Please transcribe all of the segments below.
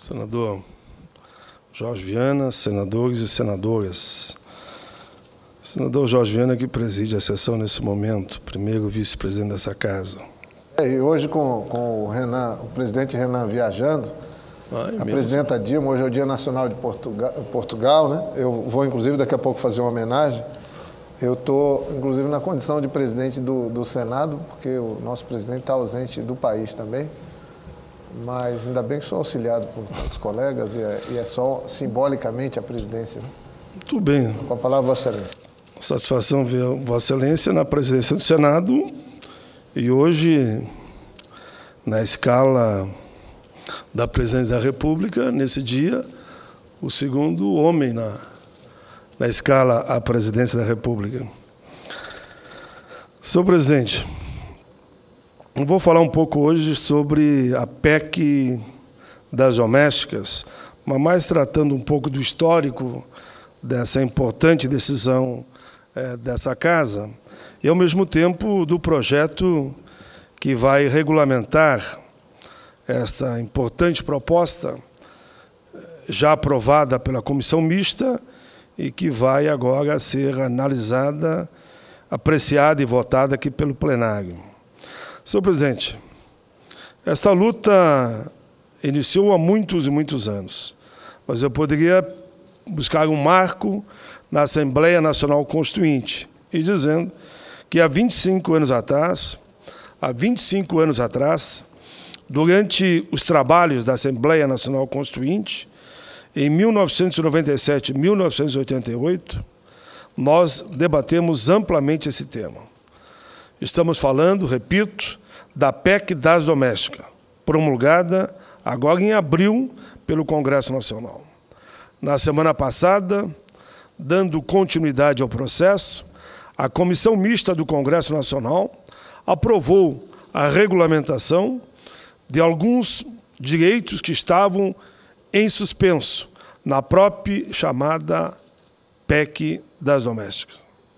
Senador Jorge Viana, senadores e senadoras. Senador Jorge Viana, que preside a sessão nesse momento, primeiro vice-presidente dessa casa. E hoje com o presidente Renan viajando, a presidenta Dilma, hoje é o Dia Nacional de Portugal, né? Eu vou, inclusive, daqui a pouco fazer uma homenagem. Eu estou, inclusive, na condição de presidente do Senado, porque o nosso presidente está ausente do país também. Mas ainda bem que sou auxiliado por tantos colegas e é só simbolicamente a presidência. Né? Muito bem. Com a palavra, Vossa Excelência. Satisfação ver Vossa Excelência na presidência do Senado e hoje, na escala da presidência da República, nesse dia, o segundo homem na escala à presidência da República. Senhor presidente, eu vou falar um pouco hoje sobre a PEC das domésticas, mas mais tratando um pouco do histórico dessa importante decisão dessa casa e, ao mesmo tempo, do projeto que vai regulamentar esta importante proposta já aprovada pela comissão mista e que vai agora ser analisada, apreciada e votada aqui pelo plenário. Senhor presidente, esta luta iniciou há muitos e muitos anos, mas eu poderia buscar um marco na Assembleia Nacional Constituinte e dizendo que há 25 anos atrás, durante os trabalhos da Assembleia Nacional Constituinte, em 1997 e 1988, nós debatemos amplamente esse tema. Estamos falando, repito, da PEC das domésticas, promulgada agora em abril pelo Congresso Nacional. Na semana passada, dando continuidade ao processo, a Comissão Mista do Congresso Nacional aprovou a regulamentação de alguns direitos que estavam em suspenso na própria chamada PEC das domésticas.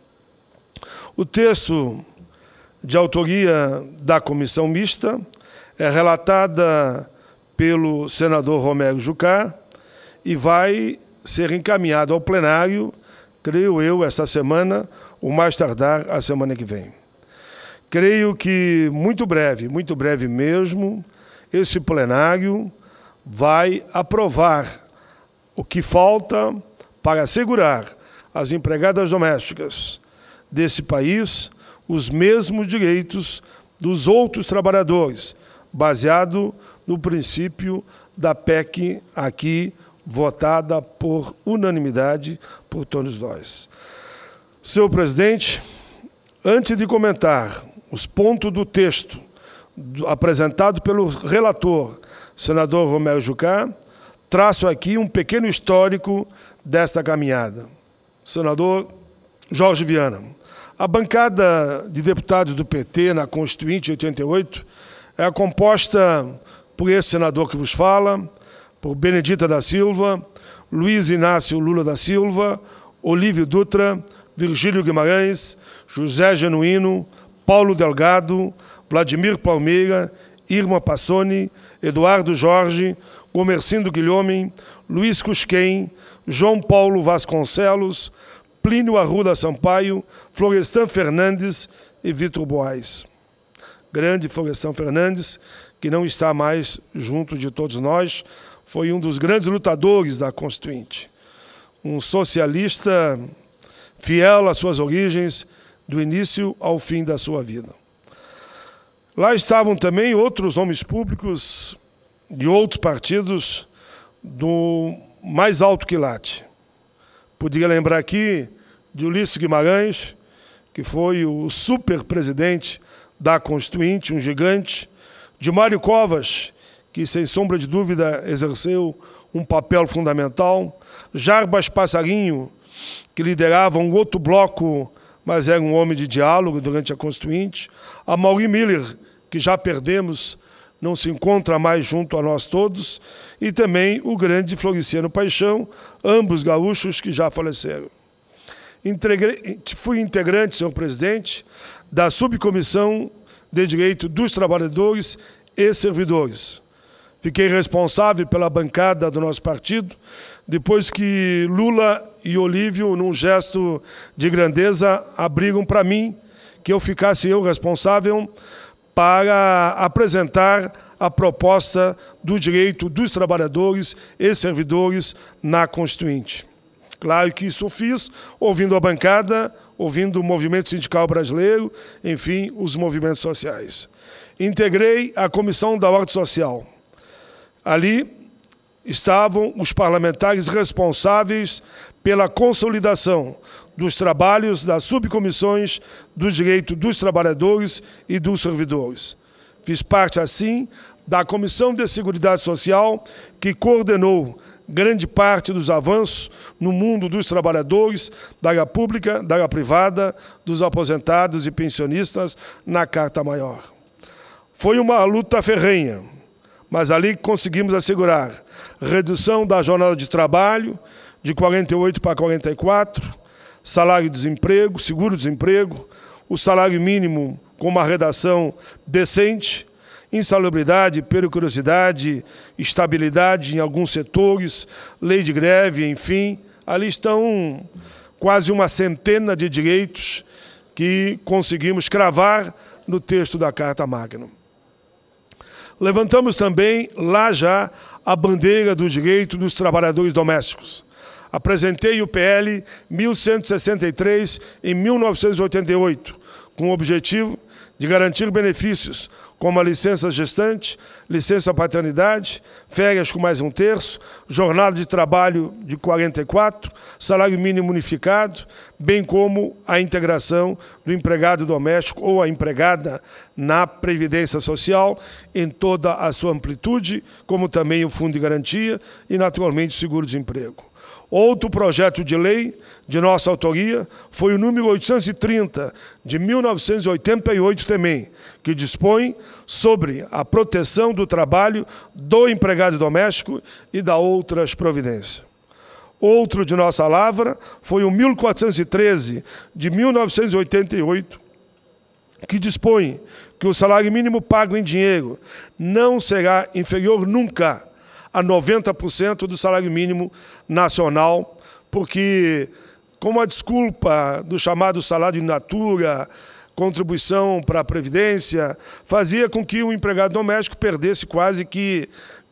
O texto de autoria da Comissão Mista é relatada pelo senador Romero Jucá e vai ser encaminhado ao plenário, creio eu, esta semana, ou mais tardar a semana que vem. Creio que muito breve mesmo, esse plenário vai aprovar o que falta para assegurar às empregadas domésticas desse país os mesmos direitos dos outros trabalhadores, baseado no princípio da PEC aqui votada por unanimidade por todos nós. Senhor presidente, antes de comentar os pontos do texto apresentado pelo relator, senador Romero Jucá, traço aqui um pequeno histórico desta caminhada. Senador Jorge Viana, a bancada de deputados do PT na Constituinte 88 é composta por esse senador que vos fala, por Benedita da Silva, Luiz Inácio Lula da Silva, Olívio Dutra, Virgílio Guimarães, José Genuíno, Paulo Delgado, Vladimir Palmeira, Irma Passoni, Eduardo Jorge, Gomercindo Guilhomem, Luiz Cusquem, João Paulo Vasconcelos, Plínio Arruda Sampaio, Florestan Fernandes e Vitor Boas. Grande Florestan Fernandes, que não está mais junto de todos nós, foi um dos grandes lutadores da Constituinte. Um socialista fiel às suas origens, do início ao fim da sua vida. Lá estavam também outros homens públicos de outros partidos do mais alto quilate. Poderia lembrar aqui de Ulisses Guimarães, que foi o super-presidente da Constituinte, um gigante, de Mário Covas, que, sem sombra de dúvida, exerceu um papel fundamental, Jarbas Passarinho, que liderava um outro bloco, mas era um homem de diálogo durante a Constituinte, a Mauri Miller, que já perdemos, não se encontra mais junto a nós todos, e também o grande Floriciano Paixão, ambos gaúchos que já faleceram. Fui integrante, senhor presidente, da Subcomissão de Direito dos Trabalhadores e Servidores. Fiquei responsável pela bancada do nosso partido, depois que Lula e Olívio, num gesto de grandeza, abriram para mim que eu ficasse responsável para apresentar a proposta do direito dos trabalhadores e servidores na Constituinte. Claro que isso eu fiz ouvindo a bancada, ouvindo o movimento sindical brasileiro, enfim, os movimentos sociais. Integrei a Comissão da Ordem Social. Ali estavam os parlamentares responsáveis pela consolidação dos trabalhos das subcomissões do direito dos trabalhadores e dos servidores. Fiz parte, assim, da Comissão de Seguridade Social, que coordenou grande parte dos avanços no mundo dos trabalhadores, da área pública, da área privada, dos aposentados e pensionistas na Carta Maior. Foi uma luta ferrenha, mas ali conseguimos assegurar redução da jornada de trabalho de 48 para 44, salário-desemprego, seguro-desemprego, o salário mínimo com uma redação decente, insalubridade, periculosidade, estabilidade em alguns setores, lei de greve, enfim. Ali estão quase uma centena de direitos que conseguimos cravar no texto da Carta Magna. Levantamos também, lá já, a bandeira do direito dos trabalhadores domésticos. Apresentei o PL 1163 em 1988, com o objetivo de garantir benefícios como a licença gestante, licença paternidade, férias com mais 1/3, jornada de trabalho de 44, salário mínimo unificado, bem como a integração do empregado doméstico ou a empregada na Previdência Social em toda a sua amplitude, como também o Fundo de Garantia e, naturalmente, o Seguro-Desemprego. Outro projeto de lei de nossa autoria foi o número 830, de 1988 também, que dispõe sobre a proteção do trabalho do empregado doméstico e da outras providências. Outro de nossa lavra foi o 1413, de 1988, que dispõe que o salário mínimo pago em dinheiro não será inferior nunca a 90% do salário mínimo nacional, porque, como a desculpa do chamado salário in natura, contribuição para a Previdência, fazia com que o empregado doméstico perdesse quase que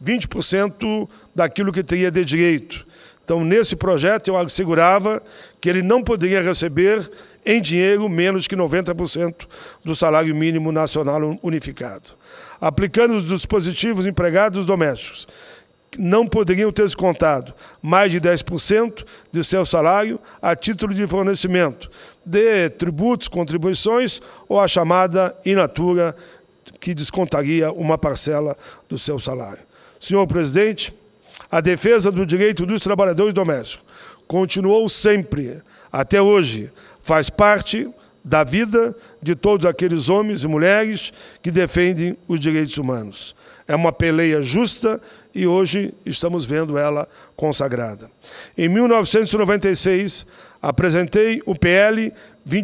20% daquilo que teria de direito. Então, nesse projeto, eu assegurava que ele não poderia receber em dinheiro menos que 90% do salário mínimo nacional unificado. Aplicando os dispositivos empregados domésticos, não poderiam ter descontado mais de 10% do seu salário a título de fornecimento de tributos, contribuições ou a chamada in natura, que descontaria uma parcela do seu salário. Senhor presidente, a defesa do direito dos trabalhadores domésticos continuou sempre, até hoje, faz parte da vida de todos aqueles homens e mulheres que defendem os direitos humanos. É uma peleia justa e hoje estamos vendo ela consagrada. Em 1996, apresentei o PL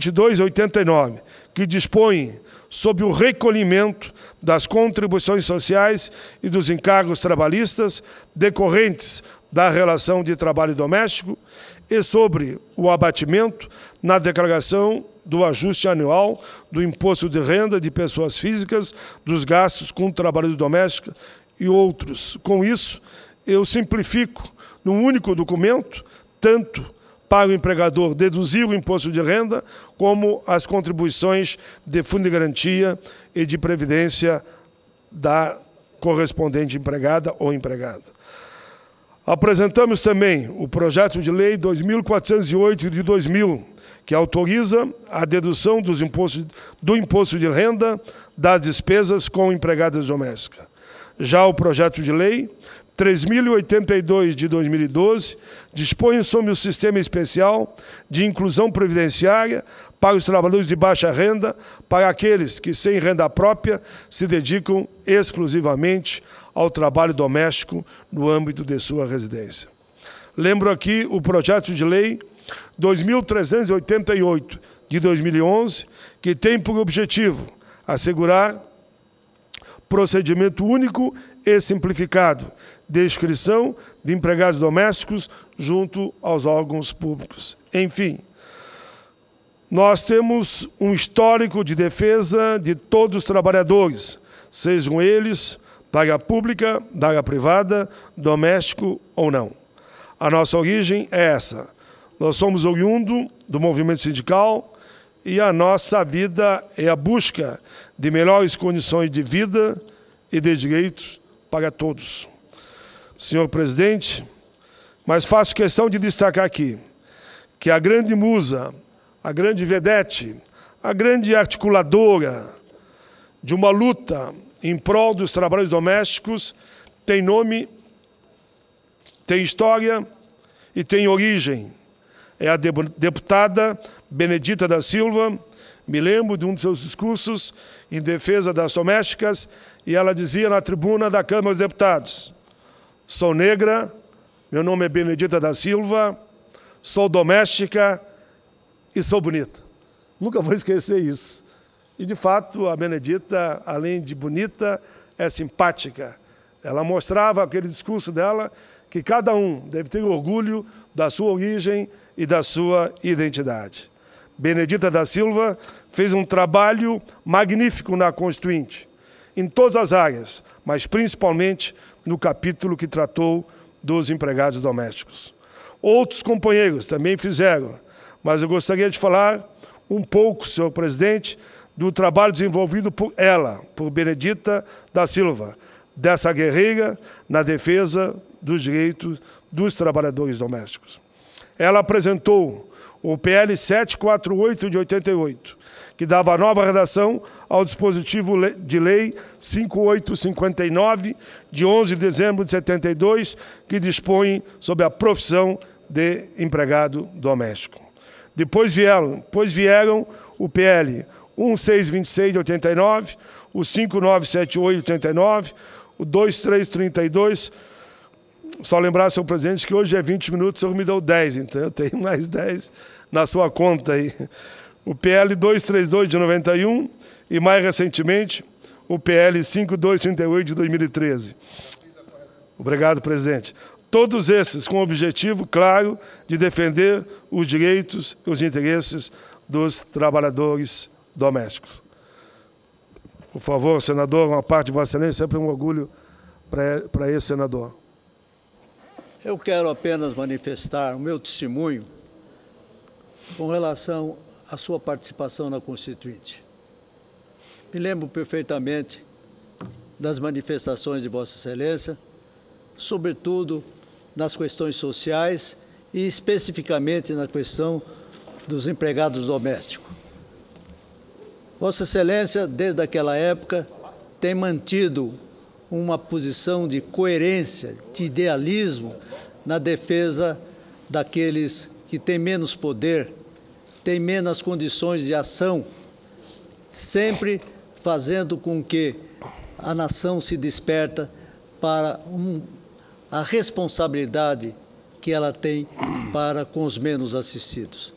2289, que dispõe sobre o recolhimento das contribuições sociais e dos encargos trabalhistas decorrentes da relação de trabalho doméstico e sobre o abatimento na declaração do ajuste anual do imposto de renda de pessoas físicas, dos gastos com trabalho doméstico e outros. Com isso, eu simplifico num único documento, tanto para o empregador deduzir o imposto de renda, como as contribuições de fundo de garantia e de previdência da correspondente empregada ou empregado. Apresentamos também o projeto de lei 2408 de 2000, que autoriza a dedução do imposto de renda das despesas com empregadas domésticas. Já o projeto de lei 3.082 de 2012 dispõe sobre o sistema especial de inclusão previdenciária para os trabalhadores de baixa renda, para aqueles que, sem renda própria, se dedicam exclusivamente ao trabalho doméstico no âmbito de sua residência. Lembro aqui o projeto de lei 2.388 de 2011, que tem por objetivo assegurar procedimento único e simplificado de inscrição de empregados domésticos junto aos órgãos públicos. Enfim, nós temos um histórico de defesa de todos os trabalhadores, sejam eles da área pública, da área privada, doméstico ou não. A nossa origem é essa. Nós somos oriundo do movimento sindical e a nossa vida é a busca de melhores condições de vida e de direitos para todos. Senhor presidente, mas faço questão de destacar aqui que a grande musa, a grande vedete, a grande articuladora de uma luta em prol dos trabalhos domésticos tem nome, tem história e tem origem. É a deputada Benedita da Silva. Me lembro de um de seus discursos em defesa das domésticas, e ela dizia na tribuna da Câmara dos Deputados: sou negra, meu nome é Benedita da Silva, sou doméstica e sou bonita. Nunca vou esquecer isso. E, de fato, a Benedita, além de bonita, é simpática. Ela mostrava aquele discurso dela que cada um deve ter orgulho da sua origem e da sua identidade. Benedita da Silva fez um trabalho magnífico na Constituinte, em todas as áreas, mas principalmente no capítulo que tratou dos empregados domésticos. Outros companheiros também fizeram, mas eu gostaria de falar um pouco, senhor presidente, do trabalho desenvolvido por ela, por Benedita da Silva, dessa guerreira na defesa dos direitos dos trabalhadores domésticos. Ela apresentou o PL 748 de 88, que dava nova redação ao dispositivo de lei 5859, de 11 de dezembro de 72, que dispõe sobre a profissão de empregado doméstico. Depois vieram o PL 1626 de 89, o 5978 de 89, o 2332. Só lembrar, senhor presidente, que hoje é 20 minutos, o senhor me deu 10, então eu tenho mais 10 na sua conta aí. O PL 232 de 91 e, mais recentemente, o PL 5238 de 2013. Obrigado, presidente. Todos esses com o objetivo, claro, de defender os direitos e os interesses dos trabalhadores domésticos. Por favor, senador, uma parte de Vossa Excelência, sempre um orgulho para esse senador. Eu quero apenas manifestar o meu testemunho com relação à sua participação na Constituinte. Me lembro perfeitamente das manifestações de Vossa Excelência, sobretudo nas questões sociais e especificamente na questão dos empregados domésticos. Vossa Excelência, desde aquela época, tem mantido uma posição de coerência, de idealismo na defesa daqueles que têm menos poder, têm menos condições de ação, sempre fazendo com que a nação se desperta para a responsabilidade que ela tem para com os menos assistidos.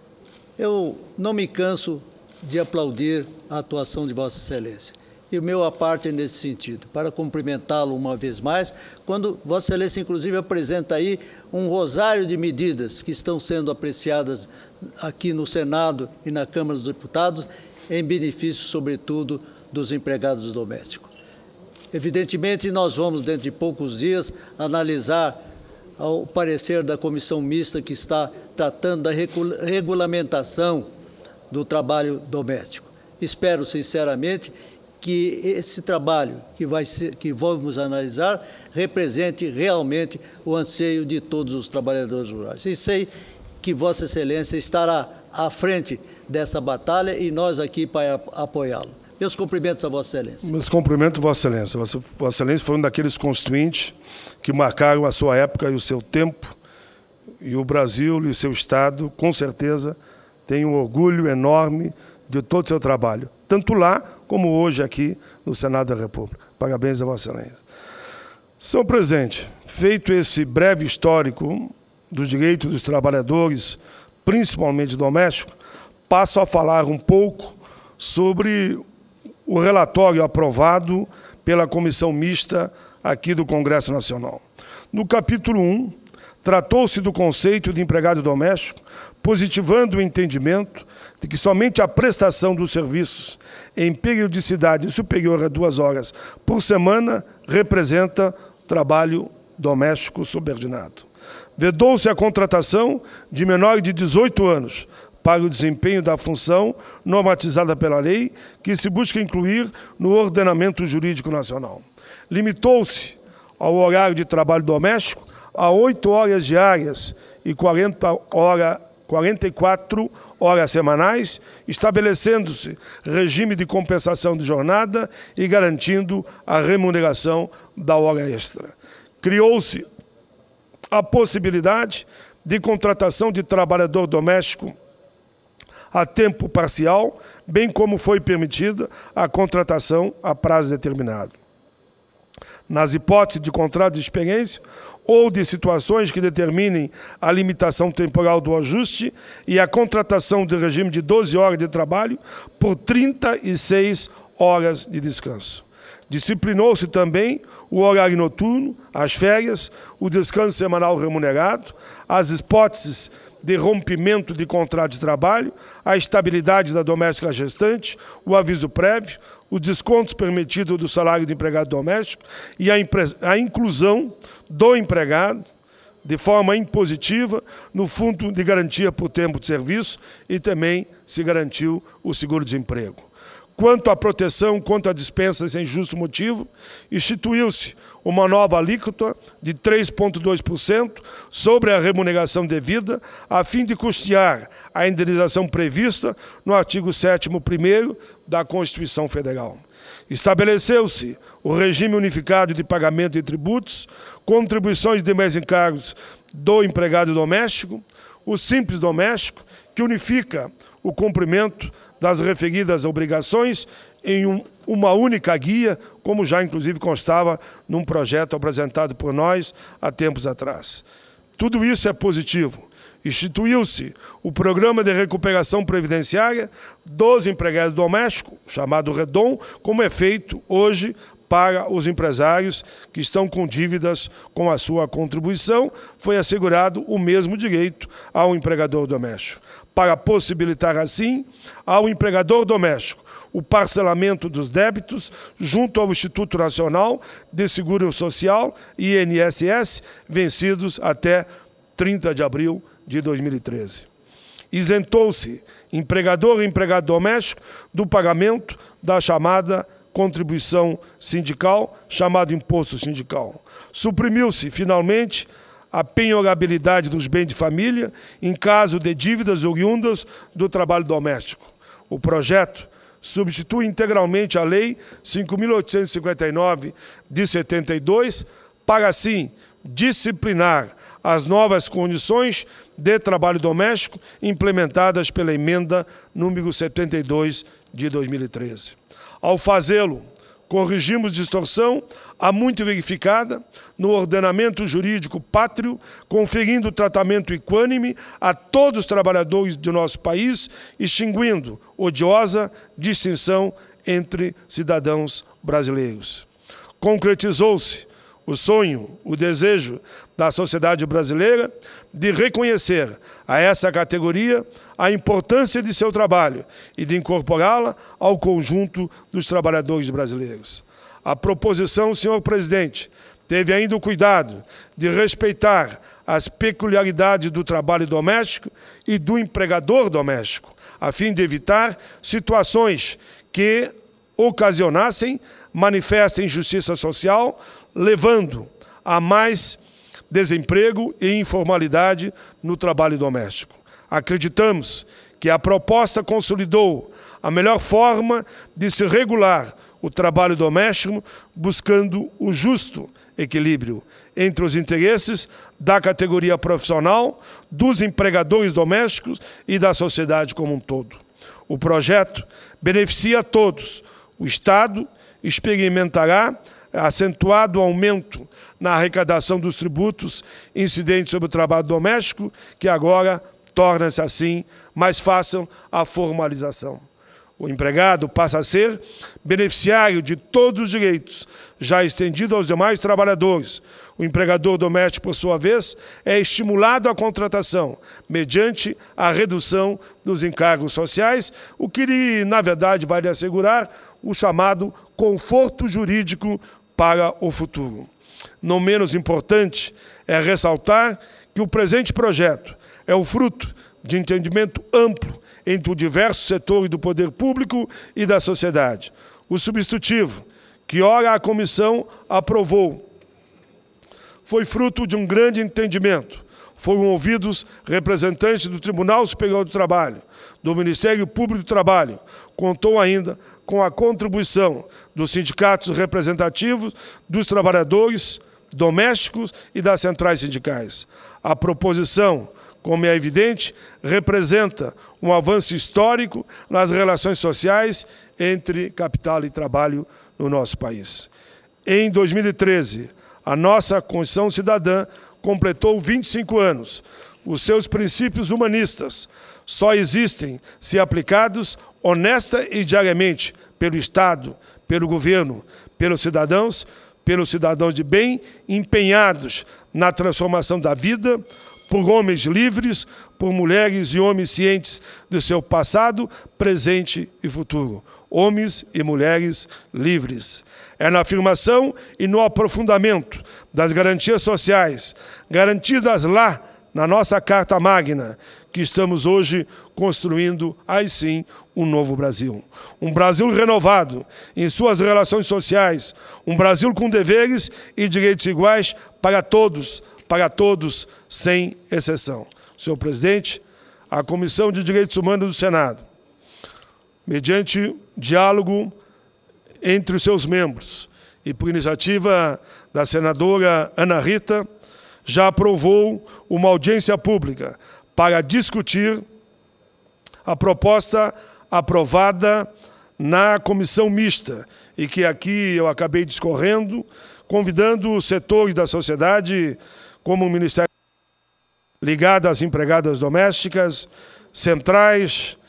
Eu não me canso de aplaudir a atuação de Vossa Excelência. E o meu à parte é nesse sentido, para cumprimentá-lo uma vez mais, quando Vossa Excelência, inclusive, apresenta aí um rosário de medidas que estão sendo apreciadas aqui no Senado e na Câmara dos Deputados, em benefício, sobretudo, dos empregados domésticos. Evidentemente, nós vamos, dentro de poucos dias, analisar o parecer da comissão mista que está tratando da regulamentação do trabalho doméstico. Espero, sinceramente, que esse trabalho que vamos analisar represente realmente o anseio de todos os trabalhadores rurais. E sei que Vossa Excelência estará à frente dessa batalha e nós aqui para apoiá-lo. Meus cumprimentos a Vossa Excelência. Meus cumprimentos, Vossa Excelência. Vossa Excelência foi um daqueles constituintes que marcaram a sua época e o seu tempo, e o Brasil e o seu Estado, com certeza, têm um orgulho enorme de todo o seu trabalho, tanto lá como hoje aqui no Senado da República. Parabéns a Vossa Excelência. Senhor presidente, feito esse breve histórico dos direitos dos trabalhadores, principalmente domésticos, passo a falar um pouco sobre o relatório aprovado pela Comissão Mista aqui do Congresso Nacional. No capítulo 1, tratou-se do conceito de empregado doméstico, positivando o entendimento de que somente a prestação dos serviços em periodicidade superior a 2 horas por semana representa trabalho doméstico subordinado. Vedou-se a contratação de menores de 18 anos para o desempenho da função normatizada pela lei, que se busca incluir no ordenamento jurídico nacional. Limitou-se ao horário de trabalho doméstico a 8 horas diárias e 44 horas semanais, estabelecendo-se regime de compensação de jornada e garantindo a remuneração da hora extra. Criou-se a possibilidade de contratação de trabalhador doméstico a tempo parcial, bem como foi permitida a contratação a prazo determinado. Nas hipóteses de contrato de experiência ou de situações que determinem a limitação temporal do ajuste e a contratação de regime de 12 horas de trabalho por 36 horas de descanso. Disciplinou-se também o horário noturno, as férias, o descanso semanal remunerado, as hipóteses de rompimento de contrato de trabalho, a estabilidade da doméstica gestante, o aviso prévio, os descontos permitidos do salário do empregado doméstico e a inclusão do empregado de forma impositiva no Fundo de Garantia por Tempo de Serviço e também se garantiu o seguro-desemprego. Quanto à proteção contra dispensas sem justo motivo, instituiu-se uma nova alíquota de 3,2% sobre a remuneração devida, a fim de custear a indenização prevista no artigo 7º da Constituição Federal. Estabeleceu-se o regime unificado de pagamento de tributos, contribuições de demais encargos do empregado doméstico, o Simples Doméstico, que unifica o cumprimento das referidas obrigações em uma única guia, como já inclusive constava num projeto apresentado por nós há tempos atrás. Tudo isso é positivo. Instituiu-se o Programa de Recuperação Previdenciária dos Empregados Domésticos, chamado REDOM, como é feito hoje para os empresários que estão com dívidas com a sua contribuição, foi assegurado o mesmo direito ao empregador doméstico, para possibilitar, assim, ao empregador doméstico o parcelamento dos débitos junto ao Instituto Nacional de Seguro Social, INSS, vencidos até 30 de abril de 2013. Isentou-se empregador e empregado doméstico do pagamento da chamada contribuição sindical, chamado imposto sindical. Suprimiu-se, finalmente, a penhorabilidade dos bens de família em caso de dívidas oriundas do trabalho doméstico. O projeto substitui integralmente a Lei 5.859, de 72, para, assim, disciplinar as novas condições de trabalho doméstico implementadas pela emenda número 72 de 2013. Ao fazê-lo, corrigimos distorção há muito verificada no ordenamento jurídico pátrio, conferindo tratamento equânime a todos os trabalhadores do nosso país, extinguindo odiosa distinção entre cidadãos brasileiros. Concretizou-se o sonho, o desejo da sociedade brasileira de reconhecer a essa categoria a importância de seu trabalho e de incorporá-la ao conjunto dos trabalhadores brasileiros. A proposição, senhor presidente, teve ainda o cuidado de respeitar as peculiaridades do trabalho doméstico e do empregador doméstico, a fim de evitar situações que ocasionassem manifesta injustiça social, levando a mais desemprego e informalidade no trabalho doméstico. Acreditamos que a proposta consolidou a melhor forma de se regular o trabalho doméstico, buscando o justo equilíbrio entre os interesses da categoria profissional, dos empregadores domésticos e da sociedade como um todo. O projeto beneficia a todos. O Estado experimentará acentuado aumento na arrecadação dos tributos incidentes sobre o trabalho doméstico, que agora torna-se, assim, mais fácil a formalização. O empregado passa a ser beneficiário de todos os direitos, já estendido aos demais trabalhadores. O empregador doméstico, por sua vez, é estimulado à contratação, mediante a redução dos encargos sociais, o que, na verdade, vai lhe assegurar o chamado conforto jurídico para o futuro. Não menos importante é ressaltar que o presente projeto é o fruto de entendimento amplo entre os diversos setores do poder público e da sociedade. O substitutivo, que ora a comissão aprovou, foi fruto de um grande entendimento. Foram ouvidos representantes do Tribunal Superior do Trabalho, do Ministério Público do Trabalho. Contou ainda com a contribuição dos sindicatos representativos, dos trabalhadores domésticos e das centrais sindicais. A proposição, como é evidente, representa um avanço histórico nas relações sociais entre capital e trabalho no nosso país. Em 2013, a nossa Constituição Cidadã completou 25 anos. Os seus princípios humanistas só existem se aplicados honesta e diariamente pelo Estado, pelo governo, pelos cidadãos de bem, empenhados na transformação da vida, por homens livres, por mulheres e homens cientes do seu passado, presente e futuro. Homens e mulheres livres. É na afirmação e no aprofundamento das garantias sociais, garantidas lá na nossa Carta Magna, que estamos hoje construindo, aí sim, um novo Brasil. Um Brasil renovado em suas relações sociais, um Brasil com deveres e direitos iguais para todos, sem exceção. Senhor presidente, a Comissão de Direitos Humanos do Senado, mediante diálogo entre os seus membros e por iniciativa da senadora Ana Rita, já aprovou uma audiência pública para discutir a proposta aprovada na comissão mista e que aqui eu acabei discorrendo, convidando os setores da sociedade, como o Ministério ligado às empregadas domésticas, centrais,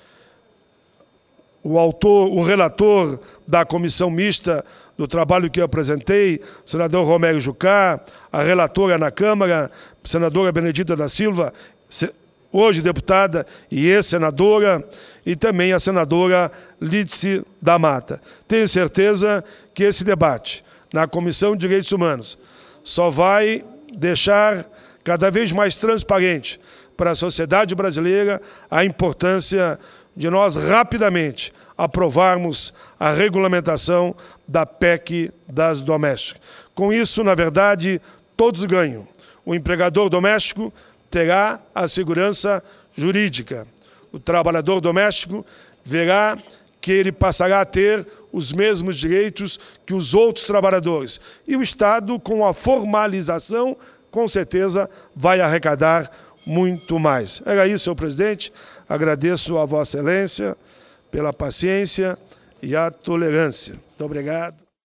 o relator da comissão mista do trabalho que eu apresentei, o senador Romero Jucá, a relatora na Câmara, a senadora Benedita da Silva, hoje deputada e ex-senadora, e também a senadora Lídice da Mata. Tenho certeza que esse debate na Comissão de Direitos Humanos só vai deixar cada vez mais transparente para a sociedade brasileira a importância de nós rapidamente aprovarmos a regulamentação da PEC das domésticas. Com isso, na verdade, todos ganham. O empregador doméstico terá a segurança jurídica. O trabalhador doméstico verá que ele passará a ter os mesmos direitos que os outros trabalhadores. E o Estado, com a formalização, com certeza vai arrecadar muito mais. Era isso, senhor presidente. Agradeço a Vossa Excelência pela paciência e a tolerância. Muito obrigado.